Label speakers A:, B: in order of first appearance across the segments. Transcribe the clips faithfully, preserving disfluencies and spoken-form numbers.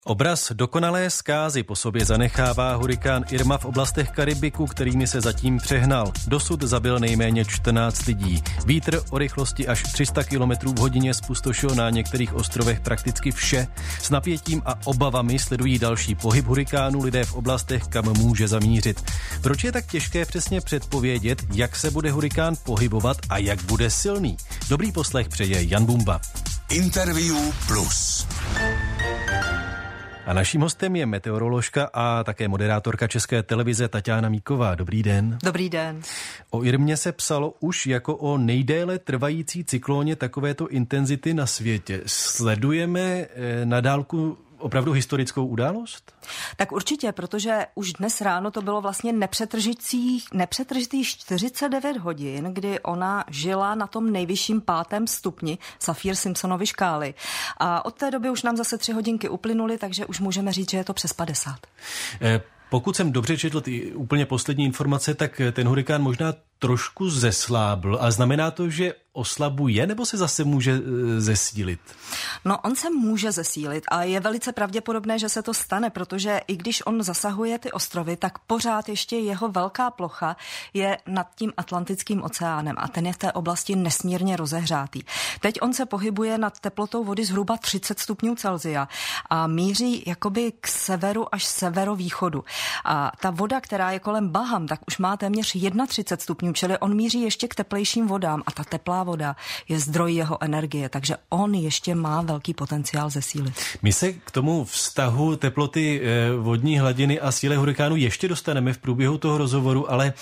A: Obraz dokonalé zkázy po sobě zanechává hurikán Irma v oblastech Karibiku, kterými se zatím přehnal. Dosud zabil nejméně čtrnáct lidí. Vítr o rychlosti až tři sta kilometrů v hodině zpustošil na některých ostrovech prakticky vše. S napětím a obavami sledují další pohyb hurikánu lidé v oblastech, kam může zamířit. Proč je tak těžké přesně předpovědět, jak se bude hurikán pohybovat a jak bude silný? Dobrý poslech přeje Jan Bumba.
B: Interview plus.
A: A naším hostem je meteoroložka a také moderátorka České televize Taťána Míková. Dobrý den.
C: Dobrý den.
A: O Irmě se psalo už jako o nejdéle trvající cyklóně takovéto intenzity na světě. Sledujeme na dálku opravdu historickou událost?
C: Tak určitě, protože už dnes ráno to bylo vlastně nepřetržitých, nepřetržitých čtyřicet devět hodin, kdy ona žila na tom nejvyšším pátém stupni Saffir-Simpsonovy škály. A od té doby už nám zase tři hodinky uplynuly, takže už můžeme říct, že je to přes padesát.
A: Eh, pokud jsem dobře četl ty úplně poslední informace, tak ten hurikán možná trošku zeslábl. A znamená to, že oslabuje, nebo se zase může e, zesílit?
C: No, on se může zesílit a je velice pravděpodobné, že se to stane, protože i když on zasahuje ty ostrovy, tak pořád ještě jeho velká plocha je nad tím Atlantickým oceánem a ten je v té oblasti nesmírně rozehřátý. Teď on se pohybuje nad teplotou vody zhruba třicet stupňů Celsia a míří jakoby k severu až severovýchodu. A ta voda, která je kolem Baham, tak už má téměř třicet jedna stupňů, čili on míří ještě k teplejším vodám a ta teplá voda je zdroj jeho energie, takže on ještě má velký potenciál zesílit.
A: My se k tomu vztahu teploty vodní hladiny a síle hurikánu ještě dostaneme v průběhu toho rozhovoru, ale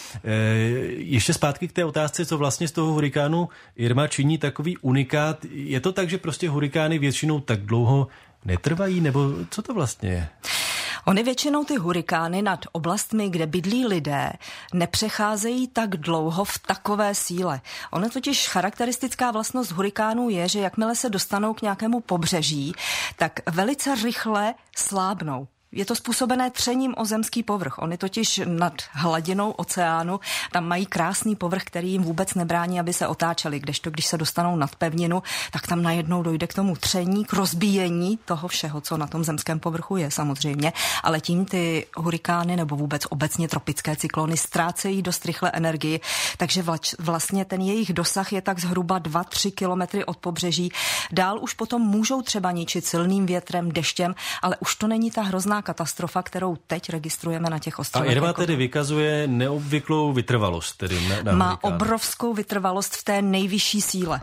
A: ještě zpátky k té otázce, co vlastně z toho hurikánu Irma činí takový unikát. Je to tak, že prostě hurikány většinou tak dlouho netrvají, nebo co to vlastně je?
C: Ony většinou ty hurikány nad oblastmi, kde bydlí lidé, nepřecházejí tak dlouho v takové síle. Ono totiž charakteristická vlastnost hurikánů je, že jakmile se dostanou k nějakému pobřeží, tak velice rychle slábnou. Je to způsobené třením o zemský povrch. Oni totiž nad hladinou oceánu tam mají krásný povrch, který jim vůbec nebrání, aby se otáčeli. Kdežto, když se dostanou nad pevninu, tak tam najednou dojde k tomu tření, k rozbíjení toho všeho, co na tom zemském povrchu je samozřejmě. Ale tím ty hurikány nebo vůbec obecně tropické cyklony ztrácejí dost rychle energii, takže vlastně ten jejich dosah je tak zhruba dva tři kilometry od pobřeží. Dál už potom můžou třeba ničit silným větrem, deštěm, ale už to není ta hrozná katastrofa, kterou teď registrujeme na těch ostrovech.
A: A Irma tedy vykazuje neobvyklou vytrvalost. Tedy na, na
C: Má
A: hurikánu.
C: Obrovskou vytrvalost v té nejvyšší síle.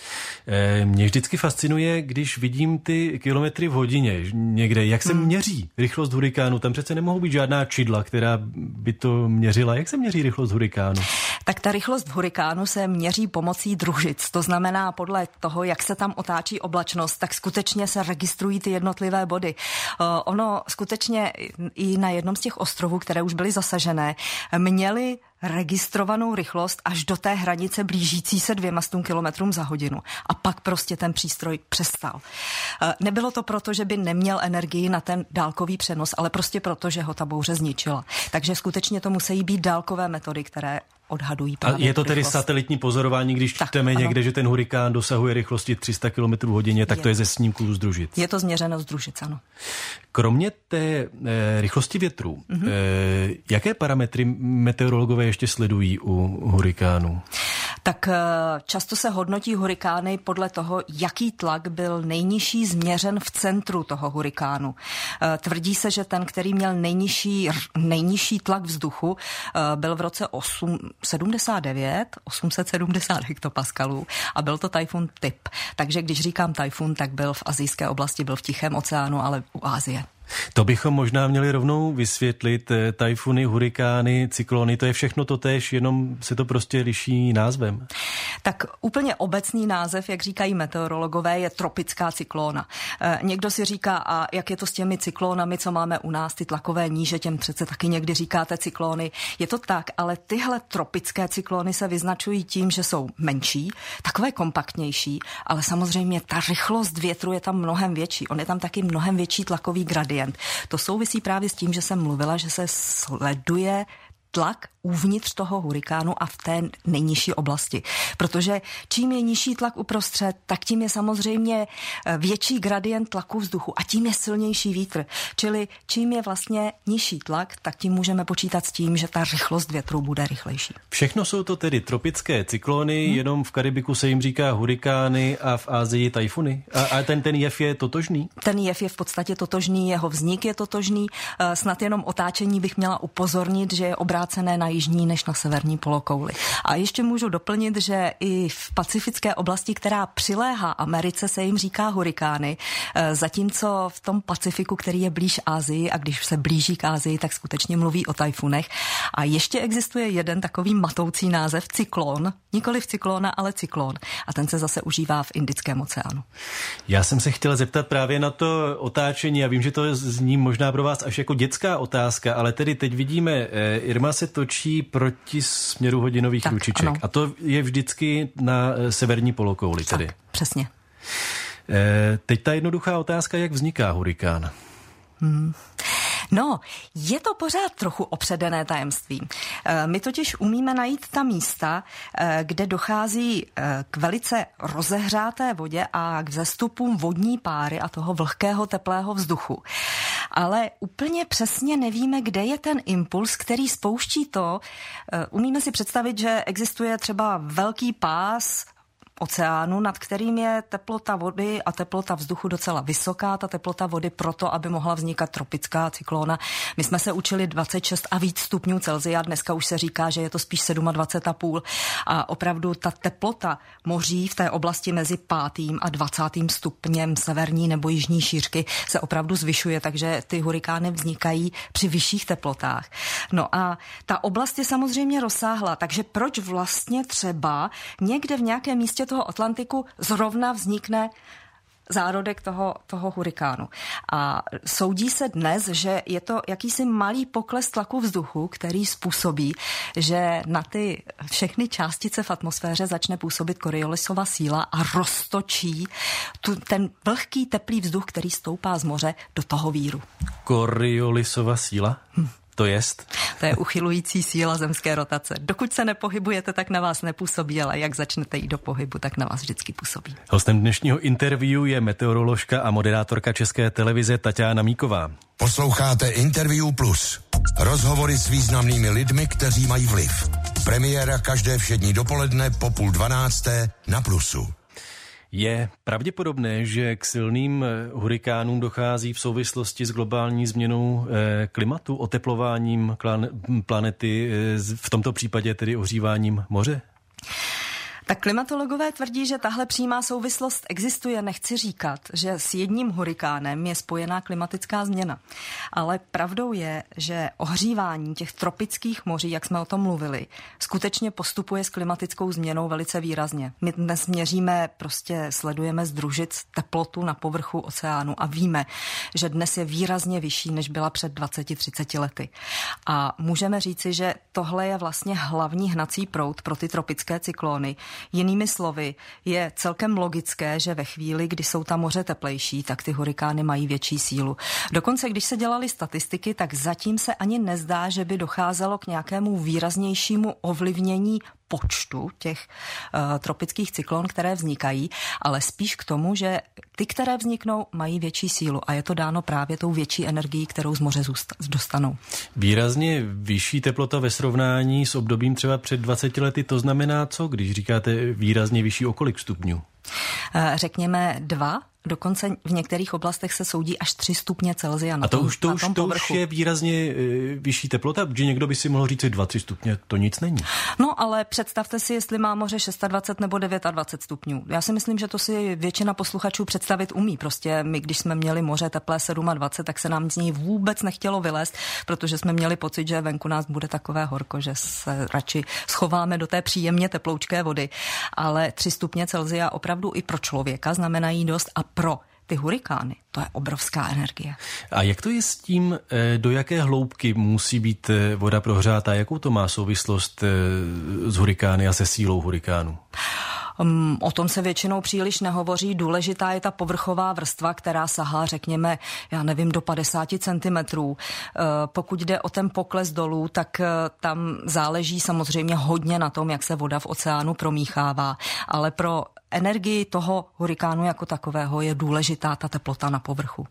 A: Mě vždycky fascinuje, když vidím ty kilometry v hodině někde, jak se hmm. měří rychlost hurikánu. Tam přece nemohou být žádná čidla, která by to měřila. Jak se měří rychlost hurikánu?
C: Tak ta rychlost hurikánu se měří pomocí družic. To znamená podle toho, jak se tam otáčí oblačnost, tak skutečně se registrují ty jednotlivé body. Ono skutečně i na jednom z těch ostrovů, které už byly zasažené, měli registrovanou rychlost až do té hranice blížící se dvěma stům kilometrům za hodinu. A pak prostě ten přístroj přestal. Nebylo to proto, že by neměl energii na ten dálkový přenos, ale prostě proto, že ho ta bouře zničila. Takže skutečně to musí být dálkové metody, které odhadují právě.
A: A je to tedy
C: rychlost.
A: Satelitní pozorování, když
C: tak,
A: čteme
C: ano.
A: někde, že ten hurikán dosahuje rychlosti tři sta kilometrů hodině, tak je. To je ze snímků z družic.
C: Je to změřeno z družic, ano.
A: Kromě té e, rychlosti větru, mm-hmm. e, jaké parametry meteorologové ještě sledují u hurikánu?
C: Tak často se hodnotí hurikány podle toho, jaký tlak byl nejnižší změřen v centru toho hurikánu. Tvrdí se, že ten, který měl nejnižší, nejnižší tlak vzduchu, byl v roce osm set sedmdesát devět, osm set sedmdesát hektopaskalů a byl to tajfun Typ. Takže když říkám tajfun, tak byl v asijské oblasti, byl v Tichém oceánu, ale u Asie.
A: To bychom možná měli rovnou vysvětlit. Tajfuny, hurikány, cyklony, to je všechno totéž, jenom se to prostě liší názvem.
C: Tak úplně obecný název, jak říkají meteorologové, je tropická cyklóna. E, někdo si říká, a jak je to s těmi cyklónami, co máme u nás, ty tlakové níže, těm přece taky někdy říkáte cyklóny. Je to tak, ale tyhle tropické cyklóny se vyznačují tím, že jsou menší, takové kompaktnější, ale samozřejmě ta rychlost větru je tam mnohem větší. On je tam taky mnohem větší tlakový gradient. To souvisí právě s tím, že jsem mluvila, že se sleduje tlak uvnitř toho hurikánu a v té nejnižší oblasti. Protože čím je nižší tlak uprostřed, tak tím je samozřejmě větší gradient tlaku vzduchu a tím je silnější vítr. Čili čím je vlastně nižší tlak, tak tím můžeme počítat s tím, že ta rychlost větru bude rychlejší.
A: Všechno jsou to tedy tropické cyklony, hmm. jenom v Karibiku se jim říká hurikány a v Asii tajfuny. A, a ten, ten jev je totožný?
C: Ten jev je v podstatě totožný, jeho vznik je totožný. Snad jenom otáčení bych měla upozornit, že je obrácené na jižní než na severní polokouli. A ještě můžu doplnit, že i v pacifické oblasti, která přiléhá Americe, se jim říká hurikány, zatímco v tom Pacifiku, který je blíž Asii a když se blíží k Asii, tak skutečně mluví o tajfunech. A ještě existuje jeden takový matoucí název cyklon, nikoliv cyklona, ale cyklon. A ten se zase užívá v Indickém oceánu.
A: Já jsem se chtěl zeptat právě na to otáčení. Já vím, že to zní možná pro vás až jako dětská otázka, ale tedy teď vidíme, Irma se točí proti směru hodinových tak, ručiček. Ano. A to je vždycky na severní polokouli tedy.
C: Tak, přesně.
A: Teď ta jednoduchá otázka, jak vzniká hurikán?
C: Hmm. No, je to pořád trochu opředené tajemství. My totiž umíme najít ta místa, kde dochází k velice rozehřáté vodě a k vzestupům vodní páry a toho vlhkého teplého vzduchu. Ale úplně přesně nevíme, kde je ten impuls, který spouští to. Umíme si představit, že existuje třeba velký pás oceánu, nad kterým je teplota vody a teplota vzduchu docela vysoká, ta teplota vody proto, aby mohla vznikat tropická cyklóna. My jsme se učili dvacet šest a víc stupňů Celsia, dneska už se říká, že je to spíš dvacet sedm a půl a opravdu ta teplota moří v té oblasti mezi pátým a dvacátým stupněm severní nebo jižní šířky se opravdu zvyšuje, takže ty hurikány vznikají při vyšších teplotách. No a ta oblast je samozřejmě rozsáhlá, takže proč vlastně třeba někde v nějakém místě toho Atlantiku zrovna vznikne zárodek toho, toho hurikánu. A soudí se dnes, že je to jakýsi malý pokles tlaku vzduchu, který způsobí, že na ty všechny částice v atmosféře začne působit Coriolisova síla a roztočí tu, ten vlhký teplý vzduch, který stoupá z moře do toho víru.
A: Coriolisova síla? Hm. To jest?
C: To je uchylující síla zemské rotace. Dokud se nepohybujete, tak na vás nepůsobí, ale jak začnete jít do pohybu, tak na vás vždycky působí.
A: Hostem dnešního interview je meteoroložka a moderátorka České televize Taťána Míková.
B: Posloucháte Interview Plus. Rozhovory s významnými lidmi, kteří mají vliv. Premiéra každé všední dopoledne po půl dvanácté na Plusu.
A: Je pravděpodobné, že k silným hurikánům dochází v souvislosti s globální změnou klimatu, oteplováním planety, v tomto případě tedy ohříváním moře?
C: Tak klimatologové tvrdí, že tahle přímá souvislost existuje. Nechci říkat, že s jedním hurikánem je spojená klimatická změna. Ale pravdou je, že ohřívání těch tropických moří, jak jsme o tom mluvili, skutečně postupuje s klimatickou změnou velice výrazně. My dnes měříme, prostě sledujeme z družic teplotu na povrchu oceánu a víme, že dnes je výrazně vyšší, než byla před dvaceti třiceti lety. A můžeme říci, že tohle je vlastně hlavní hnací proud pro ty tropické cyklony. Jinými slovy, je celkem logické, že ve chvíli, kdy jsou ta moře teplejší, tak ty hurikány mají větší sílu. Dokonce, když se dělaly statistiky, tak zatím se ani nezdá, že by docházelo k nějakému výraznějšímu ovlivnění počtu těch uh, tropických cyklon, které vznikají, ale spíš k tomu, že ty, které vzniknou, mají větší sílu a je to dáno právě tou větší energií, kterou z moře zůst- dostanou.
A: Výrazně vyšší teplota ve srovnání s obdobím třeba před dvaceti lety, to znamená co, když říkáte výrazně vyšší, o kolik stupňů?
C: Uh, řekněme dva. Dokonce v některých oblastech se soudí až tři stupně Celsia na
A: A to
C: tom,
A: už, to
C: na
A: už,
C: tom
A: to
C: povrchu.
A: už je výrazně e, vyšší teplota, protože někdo by si mohl říct dva tři stupně, to nic není.
C: No ale představte si, jestli má moře dvacet šest nebo dvacet devět stupňů. Já si myslím, že to si většina posluchačů představit umí. Prostě my, když jsme měli moře teplé dvacet sedm, tak se nám z něj vůbec nechtělo vylézt, protože jsme měli pocit, že venku nás bude takové horko, že se radši schováme do té příjemně teploučké vody. Ale tři stupně Celsia opravdu i pro člověka znamenají dost a pro ty hurikány, to je obrovská energie.
A: A jak to je s tím, do jaké hloubky musí být voda prohřátá? Jakou to má souvislost s hurikány a se sílou hurikánu?
C: Um, o tom se většinou příliš nehovoří. Důležitá je ta povrchová vrstva, která sahá, řekněme, já nevím, do padesát centimetrů. Uh, pokud jde o ten pokles dolů, tak uh, tam záleží samozřejmě hodně na tom, jak se voda v oceánu promíchává, ale pro energii toho hurikánu jako takového je důležitá ta teplota na povrchu.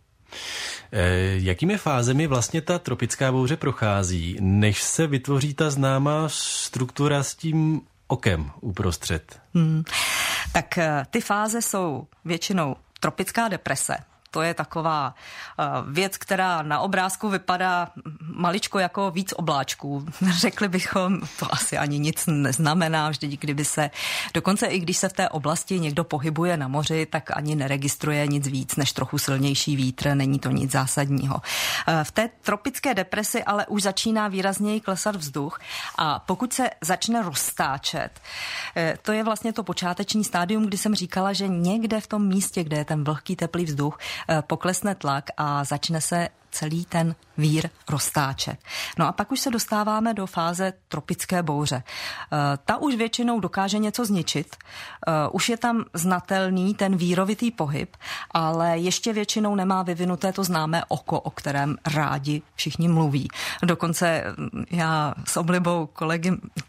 A: E, jakými fázemi vlastně ta tropická bouře prochází, než se vytvoří ta známá struktura s tím okem uprostřed?
C: Hmm. Tak ty fáze jsou většinou tropická deprese. To je taková věc, která na obrázku vypadá maličko jako víc obláčků. Řekli bychom, to asi ani nic neznamená, vždyť kdyby se, dokonce i když se v té oblasti někdo pohybuje na moři, tak ani neregistruje nic víc než trochu silnější vítr, není to nic zásadního. V té tropické depresi ale už začíná výrazněji klesat vzduch a pokud se začne roztáčet, to je vlastně to počáteční stádium, kdy jsem říkala, že někde v tom místě, kde je ten vlhký teplý vzduch, poklesne tlak a začne se celý ten vír roztáčet. No a pak už se dostáváme do fáze tropické bouře. Ta už většinou dokáže něco zničit, už je tam znatelný ten vírovitý pohyb, ale ještě většinou nemá vyvinuté to známé oko, o kterém rádi všichni mluví. Dokonce já s oblibou kolegy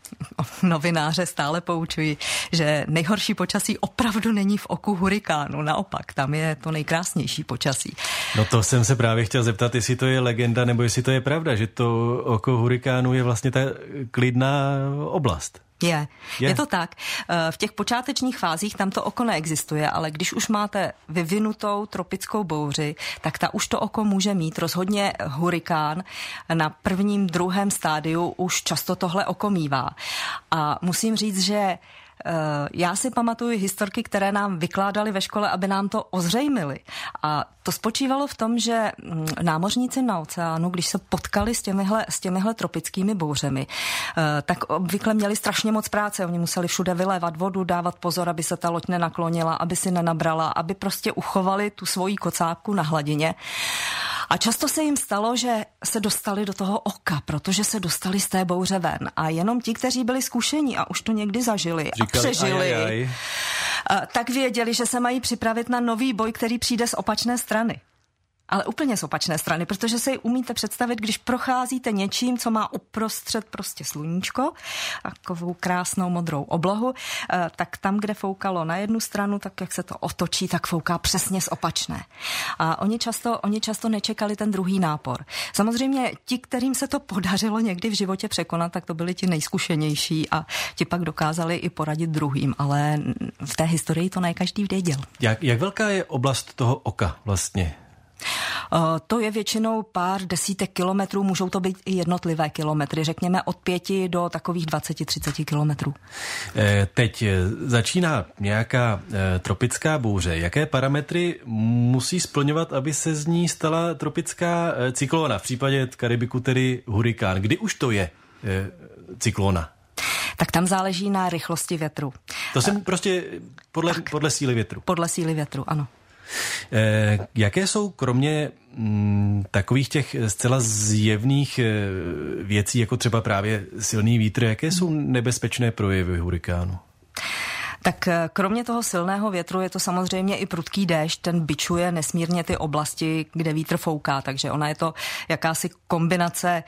C: novináře stále poučuji, že nejhorší počasí opravdu není v oku hurikánu, naopak, tam je to nejkrásnější počasí.
A: No to jsem se právě chtěl zeptat, jestli to je legenda, nebo jestli to je pravda, že to oko hurikánu je vlastně ta klidná oblast.
C: Je. je, je to tak. V těch počátečních fázích tam to oko neexistuje, ale když už máte vyvinutou tropickou bouři, tak ta už to oko může mít. Rozhodně hurikán na prvním, druhém stádiu už často tohle oko mívá. A musím říct, že já si pamatuju historky, které nám vykládali ve škole, aby nám to ozřejmili. A to spočívalo v tom, že námořníci na oceánu, když se potkali s těmihle, s těmihle tropickými bouřemi, tak obvykle měli strašně moc práce. Oni museli všude vylévat vodu, dávat pozor, aby se ta loď nenaklonila, aby si nenabrala, aby prostě uchovali tu svoji kocápku na hladině. A často se jim stalo, že se dostali do toho oka, protože se dostali z té bouře ven. A jenom ti, kteří byli zkušení a už to někdy zažili Říkali, a přežili, aj, aj, aj. tak věděli, že se mají připravit na nový boj, který přijde z opačné strany. Ale úplně z opačné strany, protože si umíte představit, když procházíte něčím, co má uprostřed prostě sluníčko, takovou krásnou modrou oblohu, tak tam, kde foukalo na jednu stranu, tak jak se to otočí, tak fouká přesně z opačné. A oni často, oni často nečekali ten druhý nápor. Samozřejmě ti, kterým se to podařilo někdy v životě překonat, tak to byli ti nejzkušenější a ti pak dokázali i poradit druhým, ale v té historii to ne každý věděl. Jak,
A: jak velká je oblast toho oka vlastně?
C: Uh, to je většinou pár desítek kilometrů, můžou to být i jednotlivé kilometry, řekněme od pěti do takových dvacet třicet kilometrů.
A: E, teď začíná nějaká e, tropická bouře. Jaké parametry musí splňovat, aby se z ní stala tropická e, cyklóna? V případě Karibiku tedy hurikán. Kdy už to je e, cyklóna?
C: Tak tam záleží na rychlosti větru.
A: To jsem prostě podle, podle síly větru.
C: Podle síly větru, ano.
A: Eh, jaké jsou kromě mm, takových těch zcela zjevných eh, věcí, jako třeba právě silný vítr, jaké jsou nebezpečné projevy hurikánu?
C: Tak kromě toho silného větru je to samozřejmě i prudký déšť, ten bičuje nesmírně ty oblasti, kde vítr fouká, takže ona je to jakási kombinace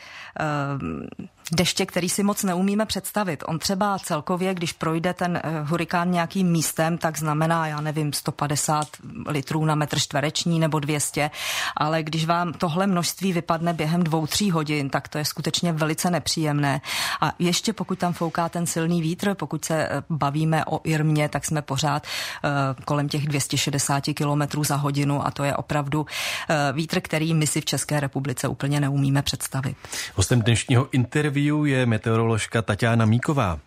C: uh, deště, který si moc neumíme představit. On třeba celkově, když projde ten hurikán nějakým místem, tak znamená, já nevím, sto padesát litrů na metr čtvereční nebo dvě stě, ale když vám tohle množství vypadne během dvou, tří hodin, tak to je skutečně velice nepříjemné. A ještě pokud tam fouká ten silný vítr, pokud se bavíme o Irmě, tak jsme pořád uh, kolem těch dvě stě šedesát kilometrů za hodinu a to je opravdu uh, vítr, který my si v České republice úplně neumíme představit.
A: Hostem dnešního interview je meteoroložka Taťána Míková.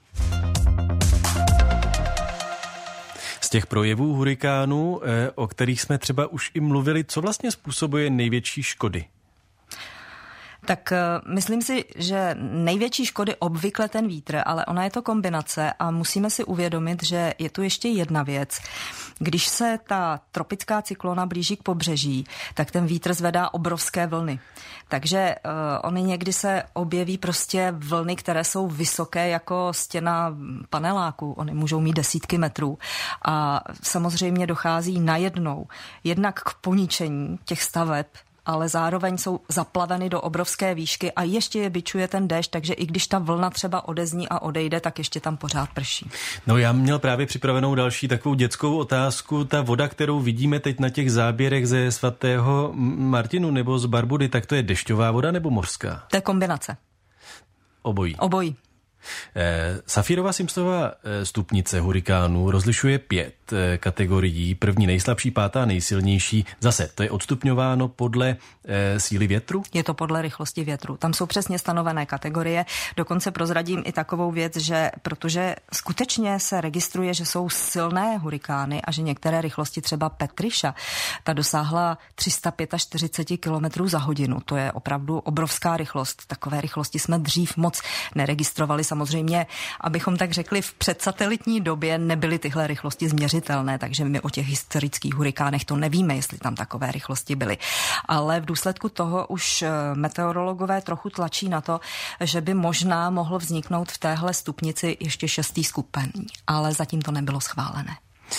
A: Z těch projevů hurikánu, o kterých jsme třeba už i mluvili, co vlastně způsobuje největší škody?
C: Tak myslím si, že největší škody obvykle ten vítr, ale ona je to kombinace a musíme si uvědomit, že je tu ještě jedna věc. Když se ta tropická cyklona blíží k pobřeží, tak ten vítr zvedá obrovské vlny. Takže uh, oni někdy se objeví prostě vlny, které jsou vysoké jako stěna paneláku. Oni můžou mít desítky metrů. A samozřejmě dochází najednou jednak k poničení těch staveb, ale zároveň jsou zaplaveny do obrovské výšky a ještě je bičuje ten déšť, takže i když ta vlna třeba odezní a odejde, tak ještě tam pořád prší.
A: No já měl právě připravenou další takovou dětskou otázku. Ta voda, kterou vidíme teď na těch záběrech ze svatého Martinu nebo z Barbudy, tak to je dešťová voda nebo mořská?
C: To je kombinace.
A: Obojí.
C: Obojí.
A: Eh, Safírova Simpsonova stupnice hurikánu rozlišuje pět eh, kategorií. První nejslabší, pátá nejsilnější. Zase, to je odstupňováno podle eh, síly větru?
C: Je to podle rychlosti větru. Tam jsou přesně stanovené kategorie. Dokonce prozradím i takovou věc, že protože skutečně se registruje, že jsou silné hurikány a že některé rychlosti, třeba Patricia, ta dosáhla tři sta čtyřicet pět kilometrů za hodinu. To je opravdu obrovská rychlost. Takové rychlosti jsme dřív moc neregistrovali. Samozřejmě, abychom tak řekli, v předsatelitní době nebyly tyhle rychlosti změřitelné, takže my o těch historických hurikánech to nevíme, jestli tam takové rychlosti byly. Ale v důsledku toho už meteorologové trochu tlačí na to, že by možná mohl vzniknout v téhle stupnici ještě šestý stupeň, ale zatím to nebylo schválené.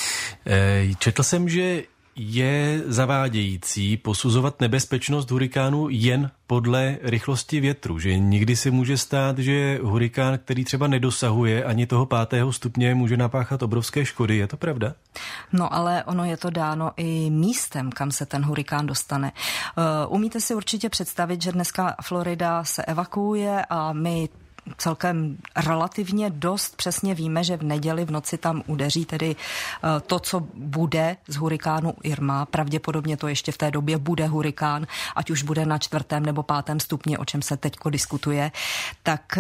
A: Četl jsem, že je zavádějící posuzovat nebezpečnost hurikánu jen podle rychlosti větru, že někdy se může stát, že hurikán, který třeba nedosahuje ani toho pátého stupně, může napáchat obrovské škody. Je to pravda?
C: No ale ono je to dáno i místem, kam se ten hurikán dostane. Uh, umíte si určitě představit, že dneska Florida se evakuuje a my celkem relativně dost přesně víme, že v neděli v noci tam udeří tedy to, co bude z hurikánu Irma. Pravděpodobně to ještě v té době bude hurikán, ať už bude na čtvrtém nebo pátém stupni, o čem se teďko diskutuje. Tak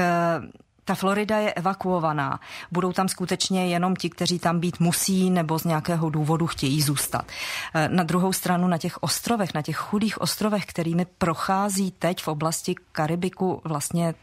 C: ta Florida je evakuovaná. Budou tam skutečně jenom ti, kteří tam být musí nebo z nějakého důvodu chtějí zůstat. Na druhou stranu na těch ostrovech, na těch chudých ostrovech, kterými prochází teď v oblasti Karibiku vlastně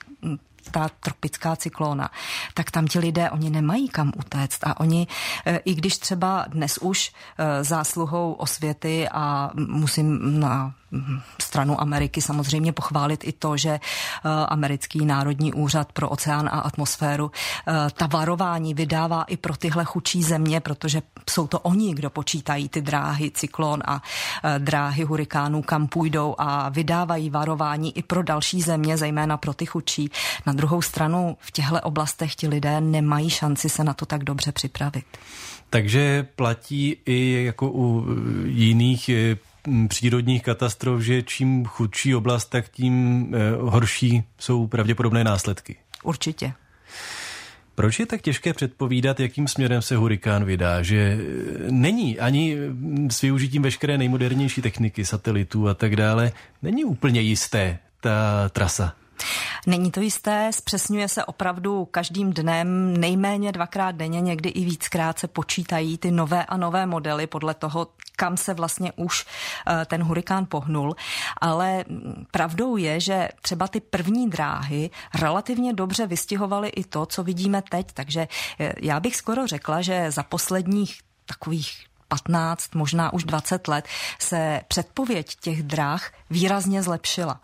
C: ta tropická cyklóna, tak tam ti lidé, oni nemají kam utéct a oni, i když třeba dnes už zásluhou osvěty a musím na stranu Ameriky samozřejmě pochválit i to, že americký národní úřad pro oceán a atmosféru ta varování vydává i pro tyhle chudší země, protože jsou to oni, kdo počítají ty dráhy cyklon a dráhy hurikánů, kam půjdou a vydávají varování i pro další země, zejména pro ty chudší. Na druhou stranu v těchto oblastech ti lidé nemají šanci se na to tak dobře připravit.
A: Takže platí i jako u jiných přírodních katastrof, že čím chudší oblast, tak tím horší jsou pravděpodobné následky.
C: Určitě.
A: Proč je tak těžké předpovídat, jakým směrem se hurikán vydá? Že není ani s využitím veškeré nejmodernější techniky, satelitů a tak dále, není úplně jisté ta trasa.
C: Není to jisté, zpřesňuje se opravdu každým dnem, nejméně dvakrát denně, někdy i víckrát se počítají ty nové a nové modely podle toho, kam se vlastně už ten hurikán pohnul. Ale pravdou je, že třeba ty první dráhy relativně dobře vystihovaly i to, co vidíme teď. Takže já bych skoro řekla, že za posledních takových patnáct, možná už dvacet let se předpověď těch dráh výrazně zlepšila.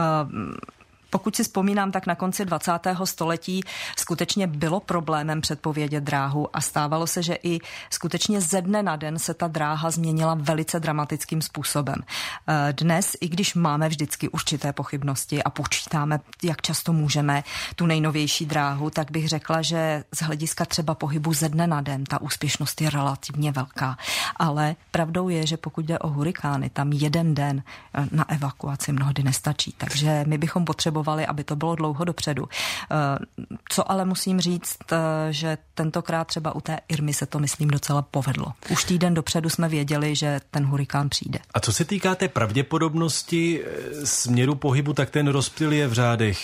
C: Pokud si vzpomínám, tak na konci dvacátého století skutečně bylo problémem předpovědět dráhu a stávalo se, že i skutečně ze dne na den se ta dráha změnila velice dramatickým způsobem. Dnes, i když máme vždycky určité pochybnosti a počítáme, jak často můžeme tu nejnovější dráhu, tak bych řekla, že z hlediska třeba pohybu ze dne na den ta úspěšnost je relativně velká. Ale pravdou je, že pokud jde o hurikány, tam jeden den na evakuaci mnohdy nestačí. Takže my bychom potřebovali, aby to bylo dlouho dopředu. Co ale musím říct, že tentokrát třeba u té Irmy se to, myslím, docela povedlo. Už týden dopředu jsme věděli, že ten hurikán přijde.
A: A co se týká té pravděpodobnosti směru pohybu, tak ten rozptyl je v řádech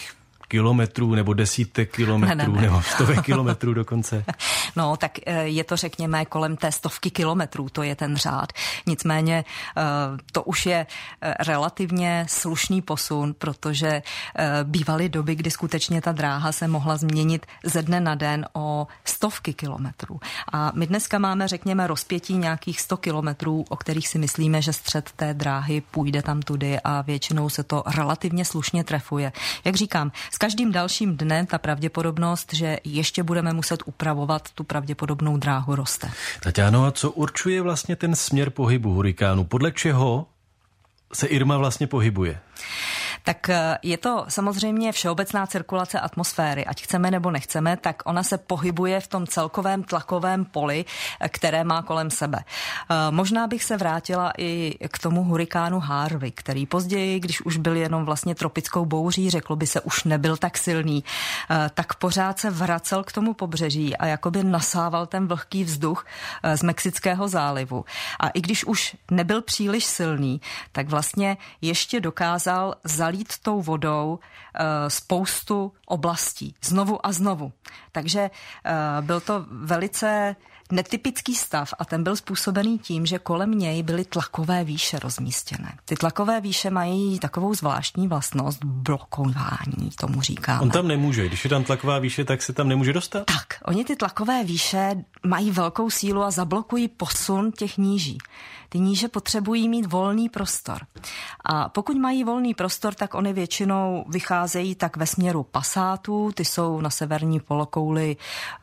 A: kilometrů nebo desítek kilometrů ne, ne, ne. nebo stovek kilometrů dokonce?
C: No, tak je to, řekněme, kolem té stovky kilometrů, to je ten řád. Nicméně to už je relativně slušný posun, protože bývaly doby, kdy skutečně ta dráha se mohla změnit ze dne na den o stovky kilometrů. A my dneska máme, řekněme, rozpětí nějakých sto kilometrů, o kterých si myslíme, že střed té dráhy půjde tam tudy a většinou se to relativně slušně trefuje. Jak říkám, s každým dalším dnem ta pravděpodobnost, že ještě budeme muset upravovat tu pravděpodobnou dráhu, roste.
A: Taťáno, a co určuje vlastně ten směr pohybu hurikánu? Podle čeho se Irma vlastně pohybuje?
C: Tak je to samozřejmě všeobecná cirkulace atmosféry, ať chceme nebo nechceme, tak ona se pohybuje v tom celkovém tlakovém poli, které má kolem sebe. Možná bych se vrátila i k tomu hurikánu Harvey, který později, když už byl jenom vlastně tropickou bouří, řeklo by se, už nebyl tak silný, tak pořád se vracel k tomu pobřeží a jakoby nasával ten vlhký vzduch z Mexického zálivu. A i když už nebyl příliš silný, tak vlastně ještě dokázal zalít tou vodou e, spoustu oblastí. Znovu a znovu. Takže e, byl to velice netypický stav a ten byl způsobený tím, že kolem něj byly tlakové výše rozmístěné. Ty tlakové výše mají takovou zvláštní vlastnost blokování, tomu říkáme.
A: On tam nemůže, když je tam tlaková výše, tak se tam nemůže dostat?
C: Tak, oni ty tlakové výše mají velkou sílu a zablokují posun těch níží. Ty níže potřebují mít volný prostor. A pokud mají volný prostor, tak oni většinou vycházejí tak ve směru pasátů, ty jsou na severní polokouli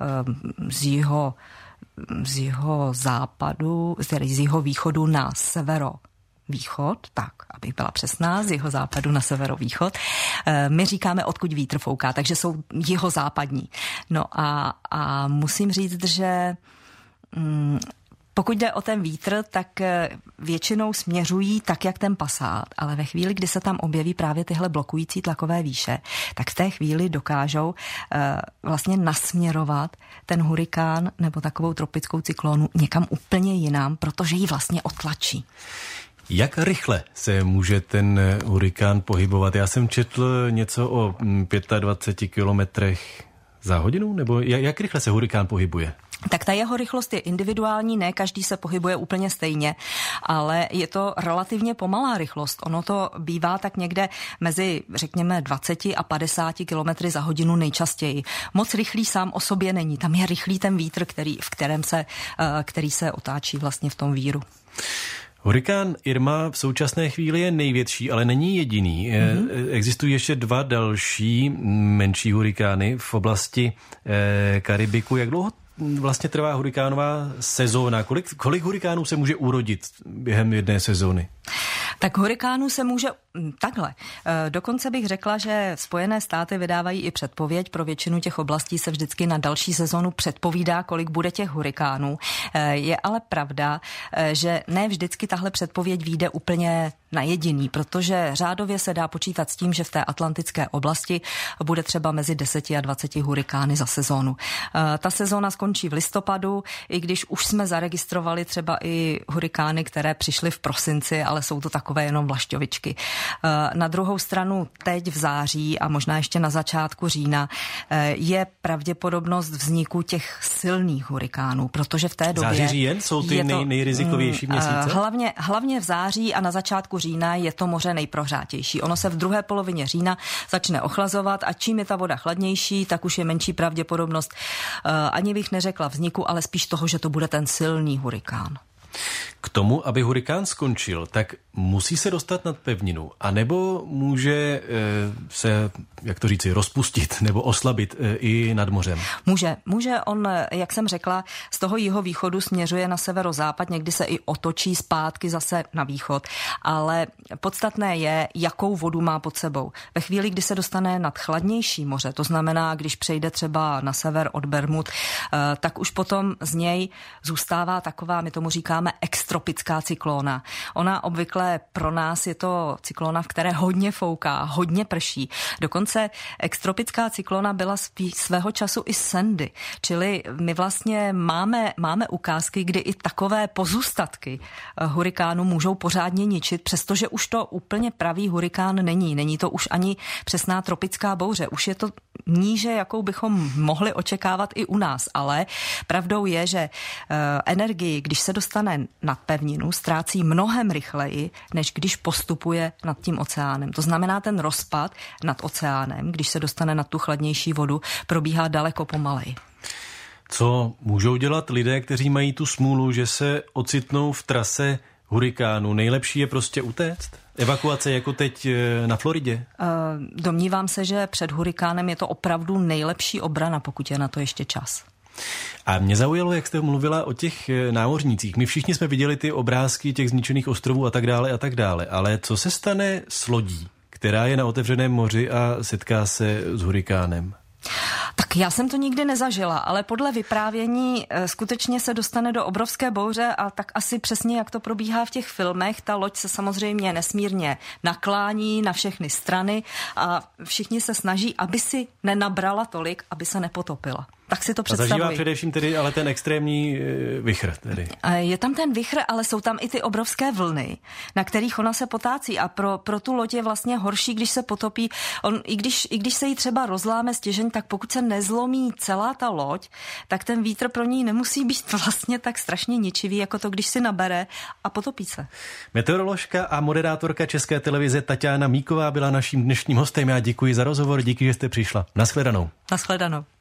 C: z jiho z jeho západu, z jeho východu na severovýchod, tak, abych byla přesná, z jeho západu na severovýchod. My říkáme, odkud vítr fouká, takže jsou jihozápadní. No a, a musím říct, že mm, pokud jde o ten vítr, tak většinou směřují tak, jak ten pasát, ale ve chvíli, kdy se tam objeví právě tyhle blokující tlakové výše, tak v té chvíli dokážou uh, vlastně nasměrovat ten hurikán nebo takovou tropickou cyklonu někam úplně jinam, protože ji vlastně otlačí.
A: Jak rychle se může ten hurikán pohybovat? Já jsem četl něco o dvaceti pěti kilometrech za hodinu, nebo jak, jak rychle se hurikán pohybuje?
C: Tak ta jeho rychlost je individuální, ne každý se pohybuje úplně stejně, ale je to relativně pomalá rychlost. Ono to bývá tak někde mezi, řekněme, dvaceti a padesáti kilometry za hodinu nejčastěji. Moc rychlý sám o sobě není. Tam je rychlý ten vítr, který, v kterém se, který se otáčí vlastně v tom víru.
A: Hurikán Irma v současné chvíli je největší, ale není jediný. Mm-hmm. Existují ještě dva další menší hurikány v oblasti Karibiku. Jak dlouho vlastně trvá hurikánová sezóna? Kolik, kolik hurikánů se může urodit během jedné sezóny?
C: Tak hurikánů se může takhle. Dokonce bych řekla, že Spojené státy vydávají i předpověď. Pro většinu těch oblastí se vždycky na další sezónu předpovídá, kolik bude těch hurikánů. Je ale pravda, že ne vždycky tahle předpověď vyjde úplně na jediný, protože řádově se dá počítat s tím, že v té atlantické oblasti bude třeba mezi deseti a dvaceti hurikány za sezónu. Ta sezóna skončí v listopadu, i když už jsme zaregistrovali třeba i hurikány, které přišly v prosinci, ale jsou to takové jenom vlašťovičky. Na druhou stranu teď v září a možná ještě na začátku října je pravděpodobnost vzniku těch silných hurikánů, protože v té době...
A: Září, říjen jsou ty nej, nejrizikovější měsíce?
C: Hlavně, hlavně v září a na začátku října je to moře nejprohřátější. Ono se v druhé polovině října začne ochlazovat a čím je ta voda chladnější, tak už je menší pravděpodobnost, ani bych neřekla vzniku, ale spíš toho, že to bude ten silný hurikán.
A: K tomu, aby hurikán skončil, tak musí se dostat nad pevninu, anebo může e, se, jak to říci, rozpustit nebo oslabit e, i nad mořem?
C: Může. Může on, jak jsem řekla, z toho jihovýchodu směřuje na severozápad, někdy se i otočí zpátky zase na východ, ale podstatné je, jakou vodu má pod sebou. Ve chvíli, kdy se dostane nad chladnější moře, to znamená, když přejde třeba na sever od Bermud, e, tak už potom z něj zůstává taková, my tomu říkáme, říkáme extropická cyklóna. Ona obvykle pro nás je to cyklóna, v které hodně fouká, hodně prší. Dokonce extropická cyklóna byla svého času i Sandy, čili my vlastně máme, máme ukázky, kdy i takové pozůstatky hurikánu můžou pořádně ničit, přestože už to úplně pravý hurikán není. Není to už ani přesná tropická bouře. Už je to níže, jakou bychom mohli očekávat i u nás. Ale pravdou je, že energii, když se dostane nad pevninu, ztrácí mnohem rychleji, než když postupuje nad tím oceánem. To znamená, ten rozpad nad oceánem, když se dostane na tu chladnější vodu, probíhá daleko pomaleji.
A: Co můžou dělat lidé, kteří mají tu smůlu, že se ocitnou v trase hurikánu? Nejlepší je prostě utéct? Evakuace jako teď na Floridě?
C: Domnívám se, že před hurikánem je to opravdu nejlepší obrana, pokud je na to ještě čas.
A: A mě zaujalo, jak jste mluvila o těch námořnících. My všichni jsme viděli ty obrázky těch zničených ostrovů a tak dále a tak dále. Ale co se stane s lodí, která je na otevřeném moři a setká se s hurikánem?
C: Tak já jsem to nikdy nezažila, ale podle vyprávění skutečně se dostane do obrovské bouře a tak asi přesně, jak to probíhá v těch filmech, ta loď se samozřejmě nesmírně naklání na všechny strany a všichni se snaží, aby si nenabrala tolik, aby se nepotopila. Tak si to představuji.
A: A zažívá především tedy ale ten extrémní vichr. Tedy.
C: Je tam ten vichr, ale jsou tam i ty obrovské vlny, na kterých ona se potácí a pro, pro tu loď je vlastně horší, když se potopí. On, i, když, I když se jí třeba rozláme stěžeň, tak pokud se nezlomí celá ta loď, tak ten vítr pro ní nemusí být vlastně tak strašně ničivý, jako to, když si nabere a potopí se.
A: Meteoroložka a moderátorka České televize Taťána Míková byla naším dnešním hostem. Já děkuji za rozhovor, díky, že jste přišla. Nashledanou.
C: Nashledanou.